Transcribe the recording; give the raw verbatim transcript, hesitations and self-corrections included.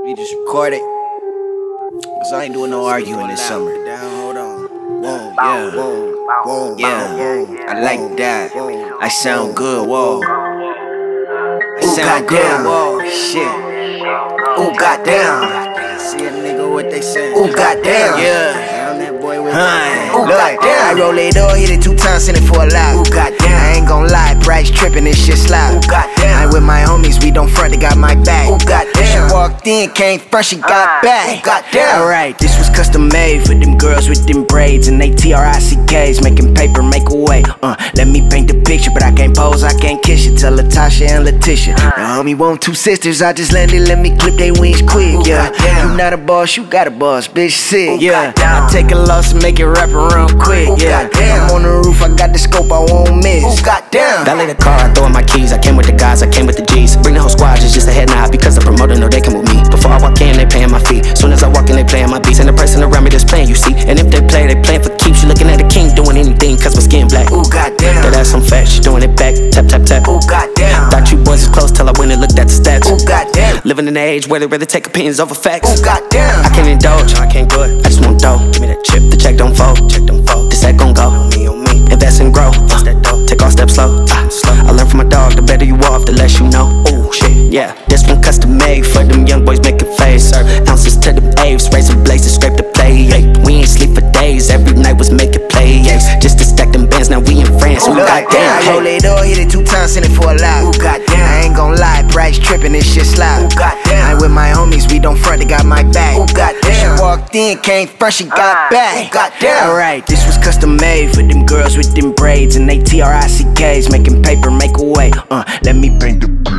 We just recorded. Cause I ain't doing no arguing this summer. Down, hold on. Whoa, yeah. Whoa, whoa, yeah. I like that. I sound good, whoa. I sound good, whoa. Shit. Ooh, goddamn. See a nigga what they say. Ooh, goddamn. Yeah. Huh. Ooh, goddamn. I roll it up, hit it two times, send it for a lot. Ooh, goddamn. I ain't gon' lie, price trippin', this shit slide. Ooh, goddamn. I ain't with my homies, we don't front, they got my back. Ooh, goddamn. She walked in, came front, she got back. Ooh, goddamn. Alright, this was custom made for them girls with them braids and they T R I C Ks, making paper, make a way. Uh, let me paint the picture, but I can't pose, I can't kiss you. Tell Latasha and Letitia. Now homie want two sisters, I just landed, let me clip they wings quick. Yeah, you not a boss, you got a boss, bitch, sick. Yeah, I take a loss and make it rap around quick. Yeah, I'm on the roof, I got the scope, I won't miss. Oh, goddamn. Valet the car, I throw in my keys. I came with the guys, I came with the G's. Bring the whole squad, it's just a head nod because the promoter know they come with me. Before I walk in, they paying my fee. Soon as I walk in, they playing my beats. And the person around me that's playing, you see. And if they play, they playing for keeps. You looking at the king doing anything cause my skin black. Ooh, goddamn. That ass some fat, she doing it back. Tap, tap, tap. Ooh, goddamn. Thought you boys was close till I went and looked at the stats. Ooh, goddamn. Living in the age where they rather take opinions over facts. Ooh, goddamn. I can't indulge, I can't do it. I just want dough. Give me that chip, the check don't fold. Check don't fold. This that gon' go. On me, on me. Invest and grow. Uh, that dough. Take all steps slow. Uh, slow. I learn from my dog. The better you off, the less you know. Ooh, shit, yeah. This one custom made for them young boys making face. Ounces to them apes, raising blazes, scrape the play. We ain't sleep for days. Every night was making plays. Just to stack them bands. Now we in France. Ooh, goddamn. I roll it up, hit it two times, send it for a lot. Ooh, goddamn. I ain't gon' lie, price trippin', this shit slide. Ooh, goddamn. I ain't with my homies, we don't front, they got my back. Ooh, goddamn. She walked in, came front, she got back. Ooh, goddamn. Alright, this was custom made for them girls with them braids and they T R I C Ks, making paper, make a way. Uh, let me bring the